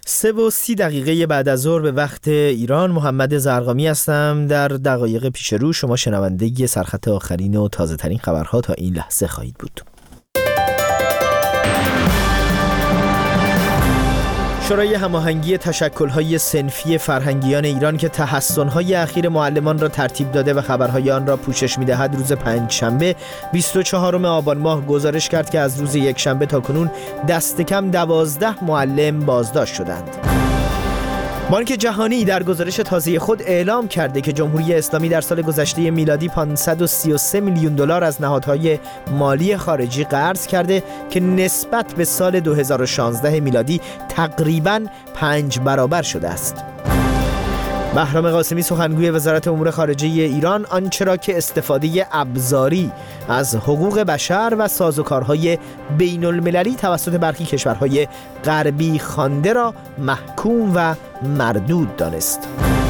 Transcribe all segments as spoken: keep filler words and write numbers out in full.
سه و سی دقیقه بعد از ظهر به وقت ایران، محمد زرقامی هستم. در دقایق پیش رو شما شنونده سرخط آخرین و تازه ترین خبرها تا این لحظه خواهید بود. شورای هماهنگی تشکل‌های صنفی فرهنگیان ایران که تحسن‌های اخیر معلمان را ترتیب داده و خبرهای آن را پوشش می‌دهد، روز پنجشنبه بیست و چهارم آبان ماه گزارش کرد که از روز یکشنبه تا کنون دست کم دوازده معلم بازداشت شدند. بانک جهانی در گزارش تازه خود اعلام کرده که جمهوری اسلامی در سال گذشته میلادی پانصد و سی و سه میلیون دلار از نهادهای مالی خارجی قرض کرده که نسبت به سال دو هزار و شانزده میلادی تقریباً پنج برابر شده است. بهرام قاسمی سخنگوی وزارت امور خارجه ایران آنچه را که استفاده ابزاری از حقوق بشر و سازوکارهای بین المللی توسط برخی کشورهای غربی خوانده را محکوم و مردود دانست.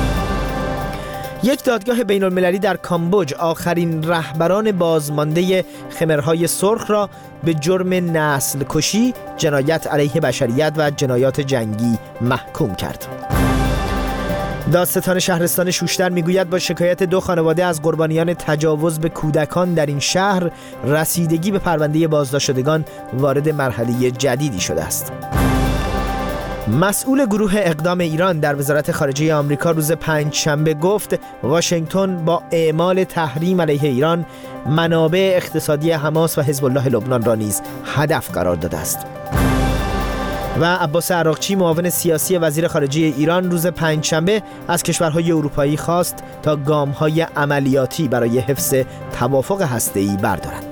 یک دادگاه بین المللی در کامبوج آخرین رهبران بازمانده خمرهای سرخ را به جرم نسل کشی، جنایت علیه بشریت و جنایات جنگی محکوم کرد. دادستان شهرستان شوشتر میگوید با شکایت دو خانواده از قربانیان تجاوز به کودکان در این شهر، رسیدگی به پرونده بازداشت شدگان وارد مرحله جدیدی شده است. مسئول گروه اقدام ایران در وزارت خارجه آمریکا روز پنجشنبه گفت واشنگتن با اعمال تحریم علیه ایران منابع اقتصادی حماس و حزب الله لبنان را نیز هدف قرار داده است. و عباس عراقچی معاون سیاسی وزیر خارجه ایران روز پنجشنبه از کشورهای اروپایی خواست تا گام‌های عملیاتی برای حفظ توافق هسته‌ای بردارند.